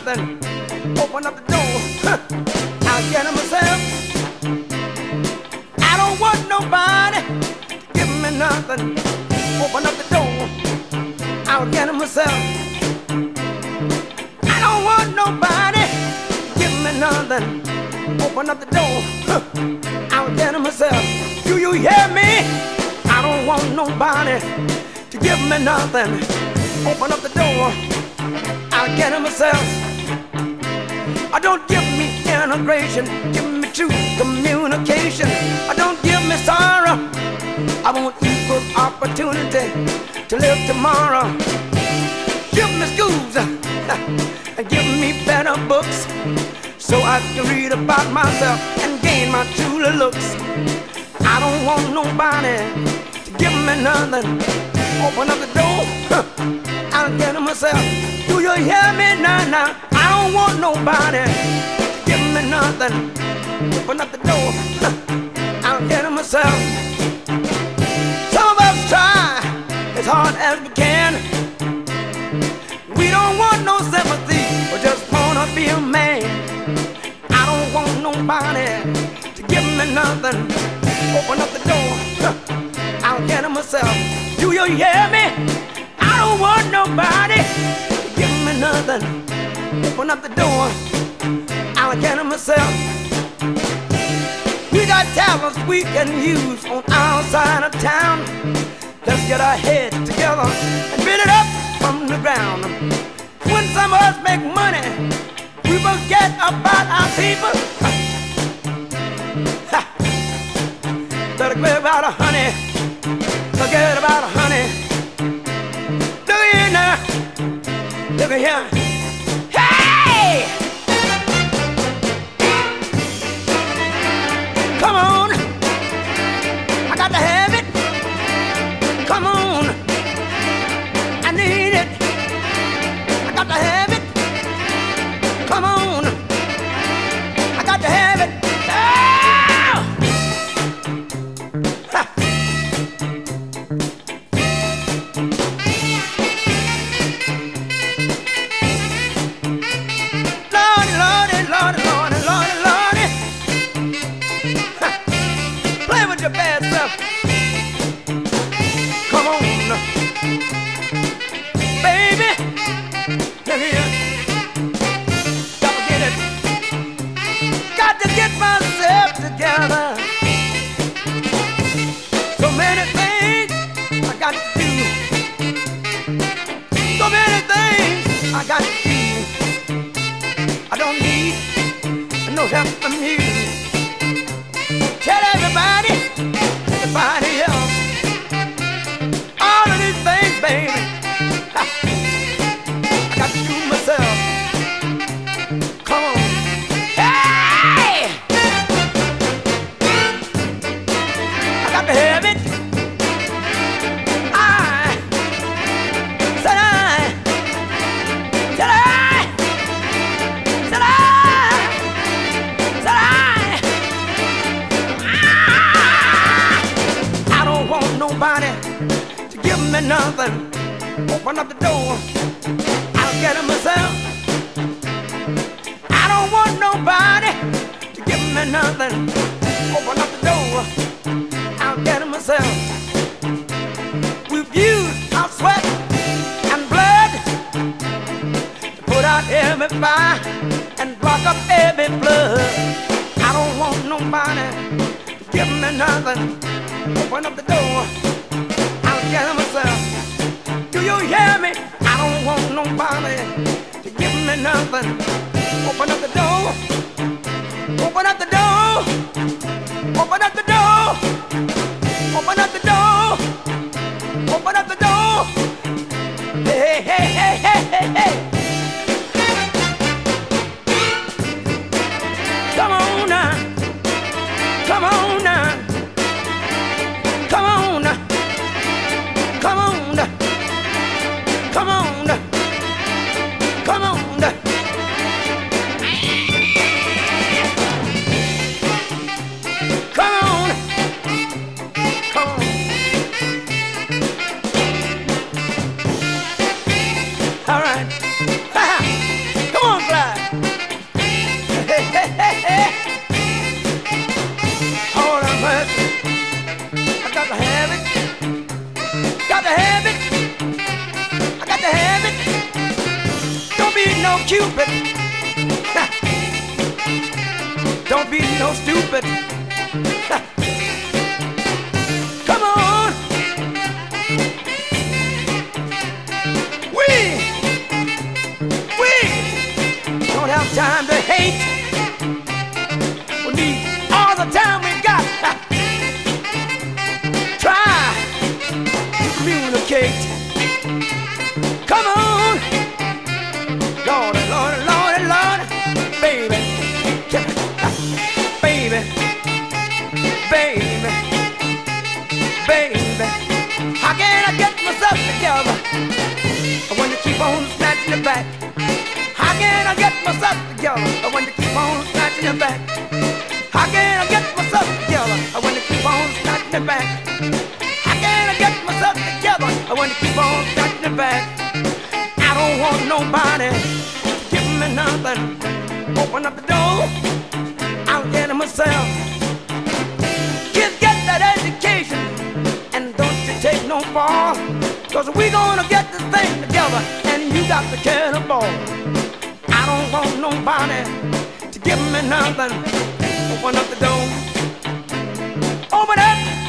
nothing. Open up the door, I'll get it myself. I don't want nobody to give me nothing. Open up the door, I'll get it myself. I don't want nobody to give me nothing. Open up the door, I'll get it myself. Do you hear me? I don't want nobody to give me nothing. Open up the door, I'll get it myself. Don't give me integration, give me true communication. Don't give me sorrow, I want equal opportunity to live tomorrow. Give me schools and give me better books, so I can read about myself and gain my true looks. I don't want nobody to give me nothing. Open up the door, I'll get it myself. Do you hear me now? I don't want nobody to give me nothing. Open up the door, I'll get it myself. Some of us try as hard as we can. We don't want no sympathy, we just wanna be a man. I don't want nobody to give me nothing. Open up the door, I'll get it myself. Do you hear me? I don't want nobody to give me nothing. Open up the door, I'll get it myself. We got talents we can use on our side of town. Let's get our heads together and build it up from the ground. When some of us make money, we forget about our people. Better forget about a honey. Forget about a honey. Look at here now. Look at here. Hey! Come on. I got to have it. Come on. I need it. I got to have it. Come on. I got to have it. Help from you. Tell everybody, everybody else, all of these things, baby, I got to do myself. Come on. Hey! I got to have it. I said nobody to give me nothing. Open up the door, I'll get it myself. I don't want nobody to give me nothing. Open up the door, I'll get it myself. We've used our sweat and blood to put out every fire and block up every flood. I don't want nobody to give me nothing. Open up the door, I'll get it myself. Do you hear me? I don't want nobody to give me nothing. Open up the door, open up the door, open up the door, open up the door, open up the door. Hey, hey, hey, hey, hey, hey. Come on now, come on now. Come on, come on, come on, come on. Cupid. Don't be no stupid. Come on. We don't have time to hate. We need all the time we got. Try to communicate. Come on. Lordy, Lordy, Lordy, Lordy. Baby. Baby. Baby. Baby. How can I get myself together when you keep on snatching it back? How can I get myself together when you keep on snatching it back? How can I get myself together when you keep on snatching it back? How can I get myself together when you keep on snatching it back? I don't want nobody to give me nothing. Open up the door, I'll get it myself. Kids, get that education and don't you take no fall, 'cause we gonna get this thing together and you got to carry the ball. I don't want nobody to give me nothing. Open up the door. Open up.